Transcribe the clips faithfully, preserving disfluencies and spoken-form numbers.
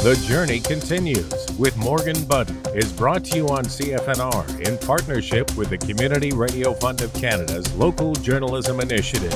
The Journey Continues with Morgan Budden is brought to you on C F N R in partnership with the Community Radio Fund of Canada's Local Journalism Initiative.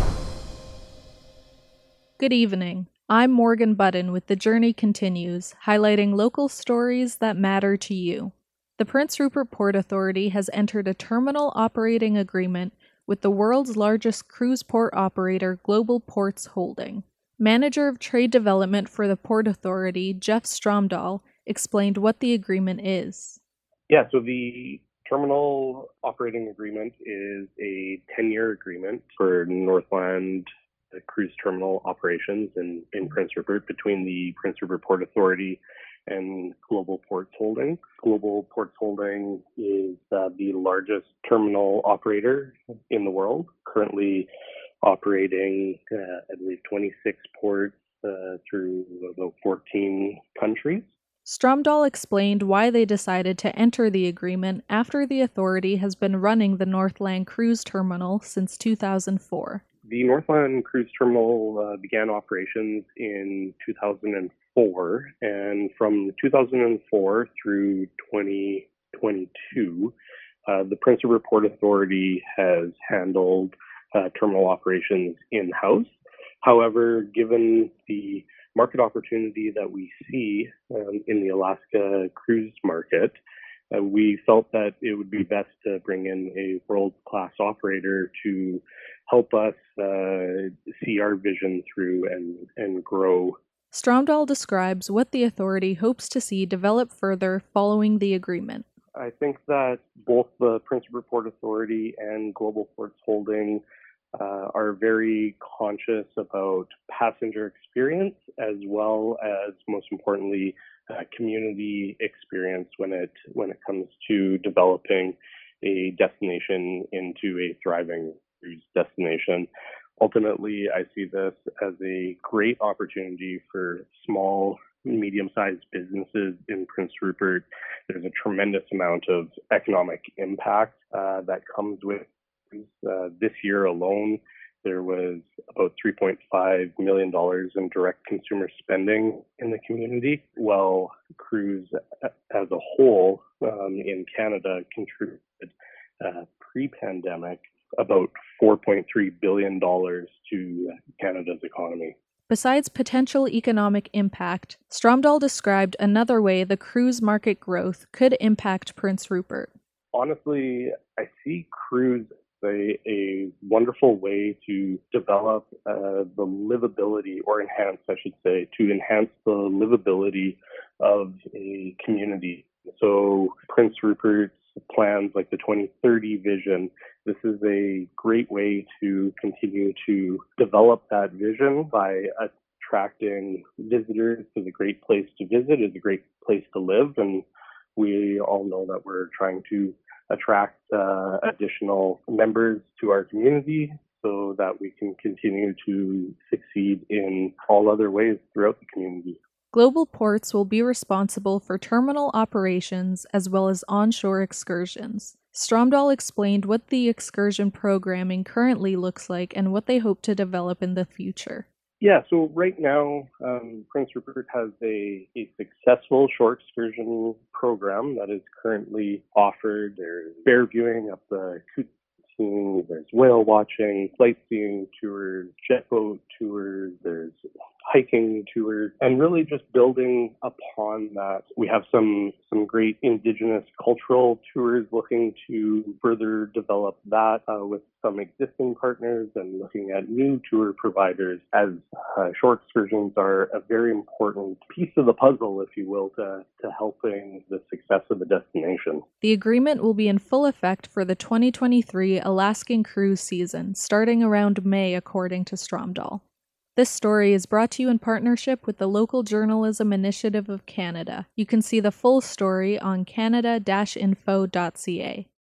Good evening. I'm Morgan Budden with The Journey Continues, highlighting local stories that matter to you. The Prince Rupert Port Authority has entered a terminal operating agreement with the world's largest cruise port operator, Global Ports Holding. Manager of Trade Development for the Port Authority, Jeff Stromdahl, explained what the agreement is. Yeah, so the terminal operating agreement is a ten-year agreement for Northland cruise terminal operations in, in Prince Rupert between the Prince Rupert Port Authority and Global Ports Holding. Global Ports Holding is uh, the largest terminal operator in the world, currently operating, uh, I believe, twenty-six ports uh, through about fourteen countries. Stromdahl explained why they decided to enter the agreement after the authority has been running the Northland Cruise Terminal since two thousand four. The Northland Cruise Terminal uh, began operations in two thousand four, and from two thousand four through twenty twenty-two, uh, the Prince Rupert Port Authority has handled Uh, terminal operations in-house. However, given the market opportunity that we see um, in the Alaska cruise market, uh, we felt that it would be best to bring in a world-class operator to help us uh, see our vision through and, and grow. Stromdahl describes what the authority hopes to see develop further following the agreement. I think that both the Prince Rupert Port Authority and Global Ports Holding uh, are very conscious about passenger experience as well as, most importantly, uh, community experience when it when it comes to developing a destination into a thriving cruise destination. Ultimately, I see this as a great opportunity for small, medium-sized businesses in Prince Rupert. There's a tremendous amount of economic impact uh, that comes with uh, this year alone. There was about three point five million dollars in direct consumer spending in the community, while cruise as a whole um, in Canada contributed uh, pre-pandemic about four point three billion dollars to Canada's economy. Besides potential economic impact, Stromdahl described another way the cruise market growth could impact Prince Rupert. Honestly, I see cruise as a, a wonderful way to develop uh, the livability, or enhance, I should say, to enhance the livability of a community. So Prince Rupert's plans like the twenty thirty vision, this is a great way to continue to develop that vision by attracting visitors. It's a great place to visit. It's a great place to live. And we all know that we're trying to attract uh, additional members to our community so that we can continue to succeed in all other ways throughout the community. Global Ports will be responsible for terminal operations as well as onshore excursions. Stromdahl explained what the excursion programming currently looks like and what they hope to develop in the future. Yeah, so right now, um, Prince Rupert has a, a successful shore excursion program that is currently offered. There's bear viewing up the Kootenay, there's whale watching, flight seeing tours, jet boat tours, there's hiking tours, and really just building upon that. We have some some great Indigenous cultural tours, looking to further develop that uh, with some existing partners and looking at new tour providers, as uh, shore excursions are a very important piece of the puzzle, if you will, to, to helping the success of the destination. The agreement will be in full effect for the twenty twenty-three Alaskan cruise season, starting around May, according to Stromdahl. This story is brought to you in partnership with the Local Journalism Initiative of Canada. You can see the full story on canada dash info dot c a.